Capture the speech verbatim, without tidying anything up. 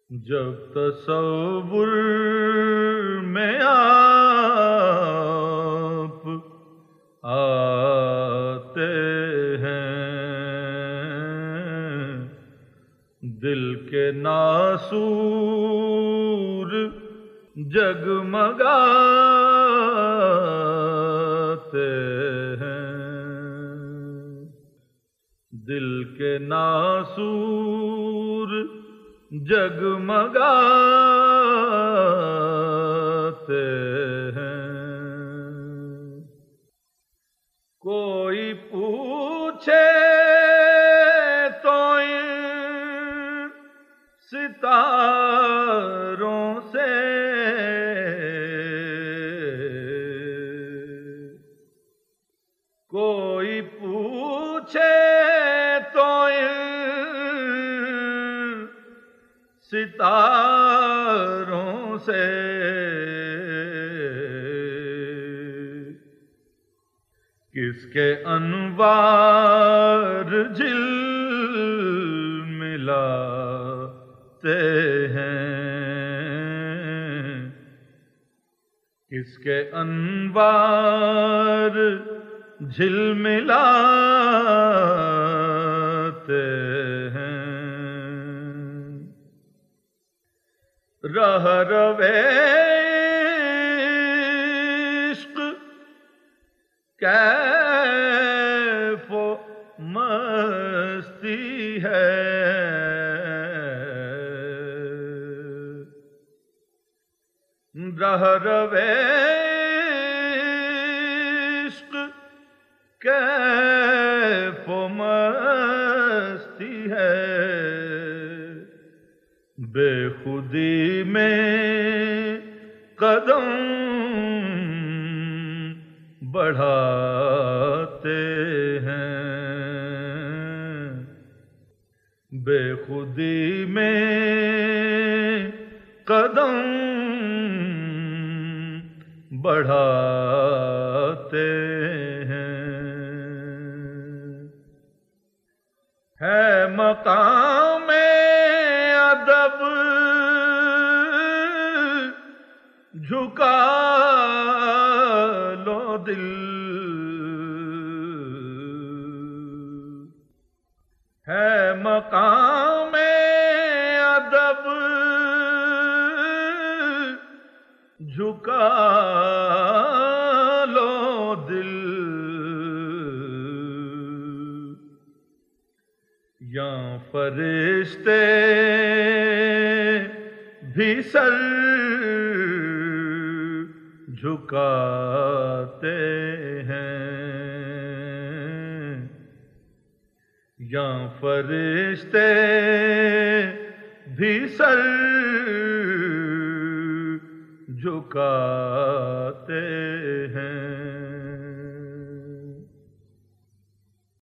جب تصور میں آپ آتے ہیں، دل کے ناسور جگمگاتے ہیں، دل کے ناسور جگمگاتے ہیں۔ کوئی پوچھے تو ان ستاروں سے، کوئی پوچھے تو ان ستاروں سے، کس کے انوار جھلملاتے ہیں، کس کے انوار جھلملاتے ہیں۔ رہ روے عشق کیف و مستی ہے، رہ روے عشق کیف و مستی ہے، بے خودی میں قدم بڑھاتے ہیں، بے خودی میں قدم بڑھاتے ہیں۔ ہے مقام ادب جھکا لو دل، ہے مقام ادب جھکا لو دل، یا فرشتے بھی سر جھکاتے ہیں، یا فرشتے بھی سر جھکاتے ہیں۔